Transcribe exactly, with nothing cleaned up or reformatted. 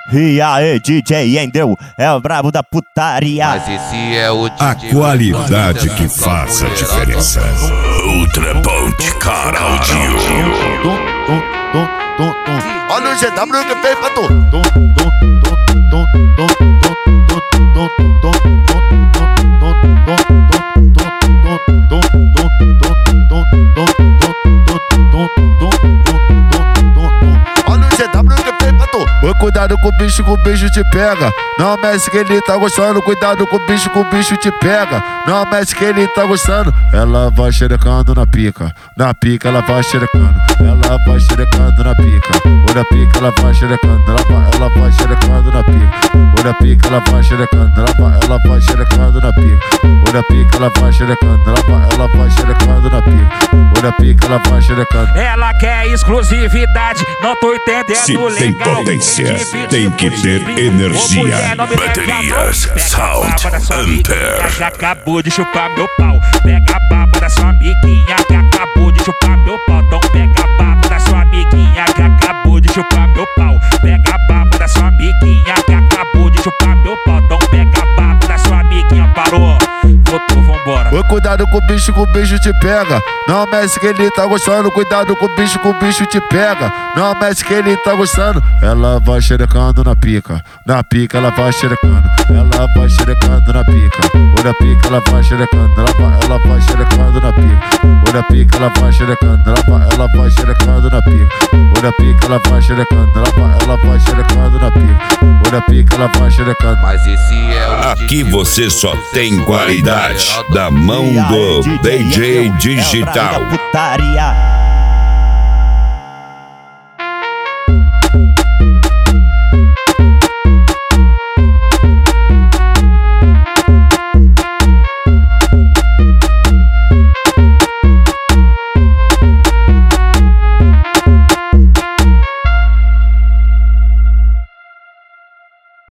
E aí, D J Andrew, é o brabo da putaria. Mas esse é o D J A qualidade que faz a diferença. Ultraponte Caraldio. Olha o G W que fez pra tu. Olha o G W que fez pra tu. Oi, cuidado com o bicho, que o bicho te pega. Não mexe que ele tá gostando. Cuidado com o bicho, que o bicho te pega. Não mexe que ele tá gostando. Ela vai xerecando na pica. Na pica ela vai xerecando. Ela vai xerecando na pica. Ou na pica ela vai xerecando. Ela vai, ela vai xerecando na pica. Ou na pica ela vai xerecando. Ela vai, ela vai xerecando na pica. Ou na pica ela vai xerecando. Ela vai, ela vai xerecando na pica. Ou na pica ela vai xerecando. Ela quer exclusividade, não tô entendendo Se legal. tem potência, tem que ter energia. Baterias Sound Ampere. Que acabou de chupar meu pau. Pega a baba da sua amiguinha que acabou de chupar meu pau. Então pega a baba da sua amiguinha que acabou de chupar meu pau. Pega a baba da sua amiguinha que acabou de chupar meu pau. Então pega a baba da sua amiguinha. Parou, voltou, vambora. Oi, cuidado com o bicho, que o bicho te pega. Não mexe que ele tá gostando. Cuidado com o bicho, que o bicho te pega. Não mexe que ele tá gostando. Ela vai xerecando na pica. Na pica ela vai xerecando. Ela vai xerecando na pica. Ou na pica ela vai xerecando. Ela vai, ela vai xerecando na pica. Ou na pica ela vai xerecando. Ela vai, ela vai xerecando na pica. Ou na pica ela vai xerecando. Ela vai, ela vai xerecando na pica. Ou na pica ela vai xerecando. Mas esse é o Aqui você só tem qualidade da mão E aí, do D J Andrew, é o brabo Digital. da putaria.